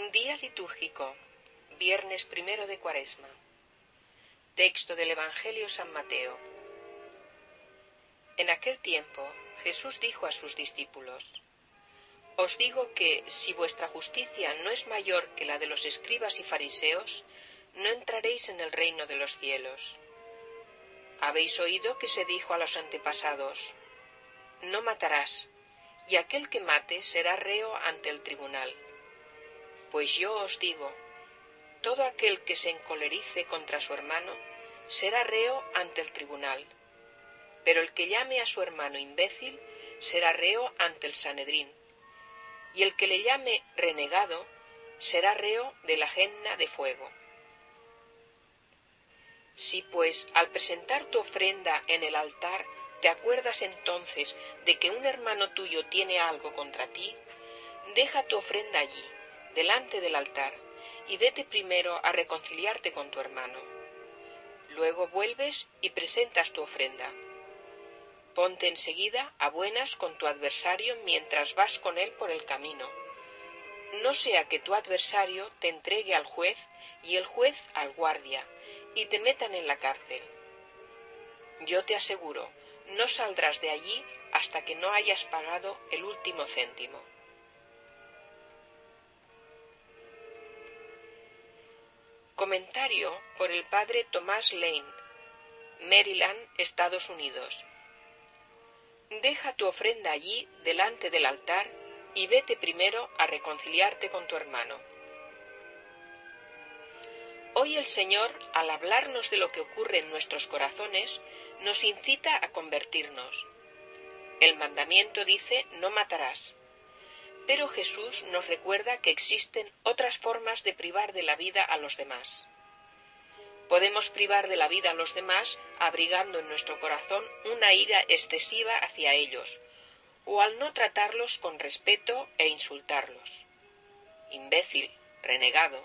Día litúrgico, viernes 1 de Cuaresma. Texto del Evangelio San Mateo. En aquel tiempo Jesús dijo a sus discípulos: Os digo que, si vuestra justicia no es mayor que la de los escribas y fariseos, no entraréis en el reino de los cielos. Habéis oído que se dijo a los antepasados: No matarás, y aquel que mate será reo ante el tribunal. Pues yo os digo, todo aquel que se encolerice contra su hermano será reo ante el tribunal, pero el que llame a su hermano imbécil será reo ante el Sanedrín, y el que le llame renegado será reo de la genna de fuego. Si pues al presentar tu ofrenda en el altar te acuerdas entonces de que un hermano tuyo tiene algo contra ti, deja tu ofrenda allí, delante del altar, y vete primero a reconciliarte con tu hermano. Luego vuelves y presentas tu ofrenda. Ponte enseguida a buenas con tu adversario mientras vas con él por el camino. No sea que tu adversario te entregue al juez y el juez al guardia, y te metan en la cárcel. Yo te aseguro, no saldrás de allí hasta que no hayas pagado el último céntimo. Comentario por el padre Thomas Lane, Maryland, Estados Unidos. Deja tu ofrenda allí, delante del altar, y vete primero a reconciliarte con tu hermano. Hoy el Señor, al hablarnos de lo que ocurre en nuestros corazones, nos incita a convertirnos. El mandamiento dice: no matarás. Pero Jesús nos recuerda que existen otras formas de privar de la vida a los demás. Podemos privar de la vida a los demás abrigando en nuestro corazón una ira excesiva hacia ellos, o al no tratarlos con respeto e insultarlos. Imbécil, renegado.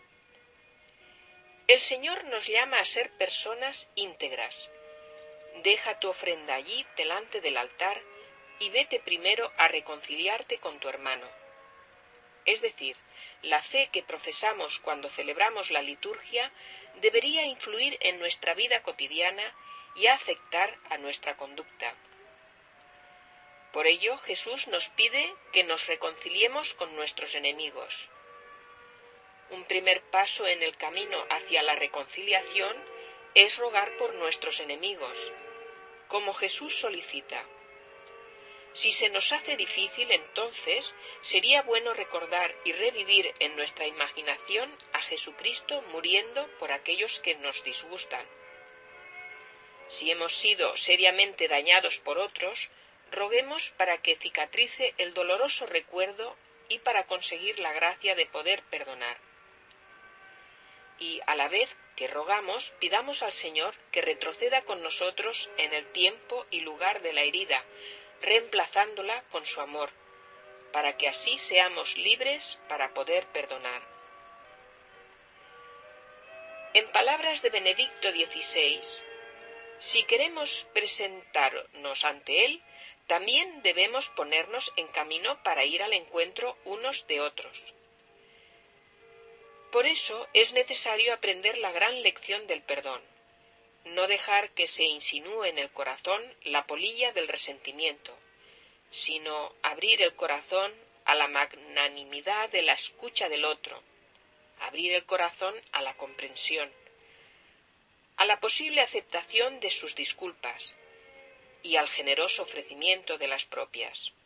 El Señor nos llama a ser personas íntegras. Deja tu ofrenda allí delante del altar y vete primero a reconciliarte con tu hermano. Es decir, la fe que profesamos cuando celebramos la liturgia debería influir en nuestra vida cotidiana y afectar a nuestra conducta. Por ello, Jesús nos pide que nos reconciliemos con nuestros enemigos. Un primer paso en el camino hacia la reconciliación es rogar por nuestros enemigos, como Jesús solicita. Si se nos hace difícil, entonces sería bueno recordar y revivir en nuestra imaginación a Jesucristo muriendo por aquellos que nos disgustan. Si hemos sido seriamente dañados por otros, roguemos para que cicatrice el doloroso recuerdo y para conseguir la gracia de poder perdonar. Y a la vez que rogamos, pidamos al Señor que retroceda con nosotros en el tiempo y lugar de la herida, reemplazándola con su amor, para que así seamos libres para poder perdonar. En palabras de Benedicto XVI, si queremos presentarnos ante Él, también debemos ponernos en camino para ir al encuentro unos de otros. Por eso es necesario aprender la gran lección del perdón, no dejar que se insinúe en el corazón la polilla del resentimiento, sino abrir el corazón a la magnanimidad de la escucha del otro, abrir el corazón a la comprensión, a la posible aceptación de sus disculpas y al generoso ofrecimiento de las propias.